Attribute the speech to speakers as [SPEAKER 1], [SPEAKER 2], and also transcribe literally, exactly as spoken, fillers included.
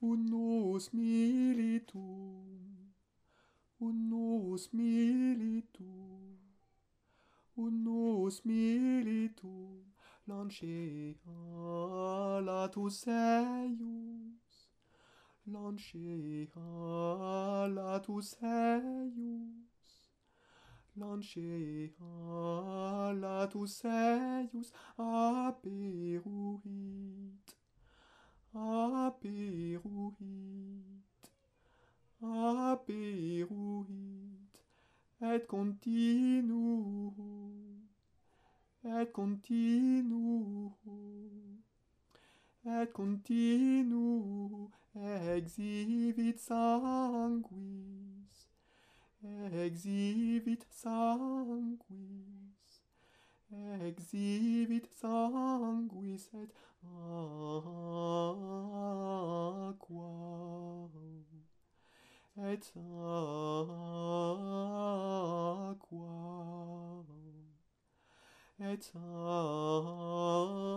[SPEAKER 1] unus militum, unus militum, unus militum, lancea latus eius, lancea latus eius, lancea latus eius, aperuit, aperuit, aperuit, et continuo, et continuo, et continuo exhibit sanguis, exhibit sanguis, exhibit sanguis et aqua, et aqua, et aqua.